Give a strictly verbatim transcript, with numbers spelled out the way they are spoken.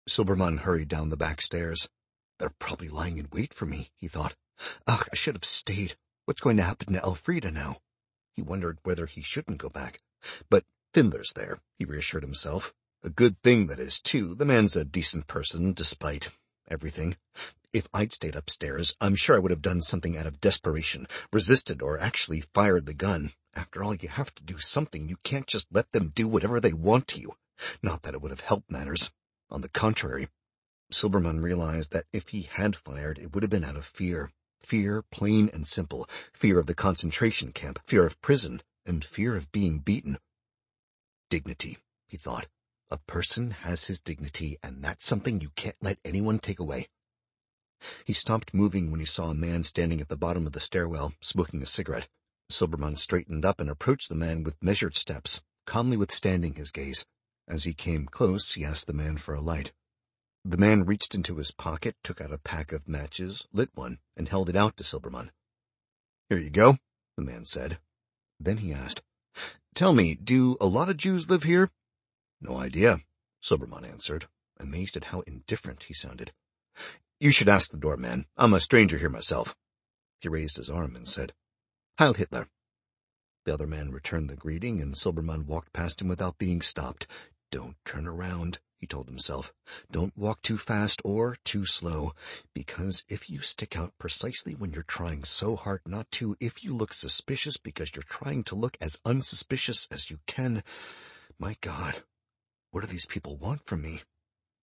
Silbermann hurried down the back stairs. They're probably lying in wait for me, he thought. Ugh, I should have stayed. What's going to happen to Elfrida now? He wondered whether he shouldn't go back. But Findler's there, he reassured himself. A good thing, that is, too. The man's a decent person, despite everything. If I'd stayed upstairs, I'm sure I would have done something out of desperation, resisted or actually fired the gun. After all, you have to do something. You can't just let them do whatever they want to you. Not that it would have helped matters. On the contrary. Silbermann realized that if he had fired, it would have been out of fear. Fear, plain and simple. Fear of the concentration camp, fear of prison, and fear of being beaten. Dignity, he thought. A person has his dignity, and that's something you can't let anyone take away. He stopped moving when he saw a man standing at the bottom of the stairwell, smoking a cigarette. Silbermann straightened up and approached the man with measured steps, calmly withstanding his gaze. As he came close, he asked the man for a light. The man reached into his pocket, took out a pack of matches, lit one, and held it out to Silbermann. "Here you go," the man said. Then he asked, "Tell me, do a lot of Jews live here?" "No idea," Silbermann answered, amazed at how indifferent he sounded. "You should ask the doorman. I'm a stranger here myself." He raised his arm and said, "Heil Hitler." The other man returned the greeting, and Silbermann walked past him without being stopped. "Don't turn around," he told himself. "Don't walk too fast or too slow, because if you stick out precisely when you're trying so hard not to, if you look suspicious because you're trying to look as unsuspicious as you can, my God, what do these people want from me?"